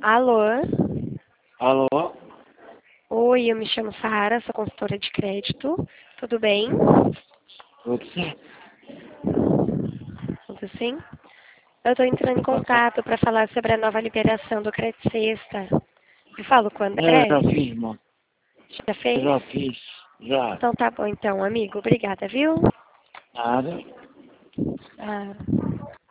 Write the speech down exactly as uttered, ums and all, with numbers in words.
Alô? Alô? Oi, eu me chamo Sara, sou consultora de crédito. Tudo bem? Tudo certo? Tudo sim? Eu estou entrando em contato para falar sobre a nova liberação do Crédito Sexta. Eu falo com o É, eu André? já fiz, irmão. Já Eu fez? já fiz. Já. Então tá bom então, amigo. Obrigada, viu? Nada. Ah.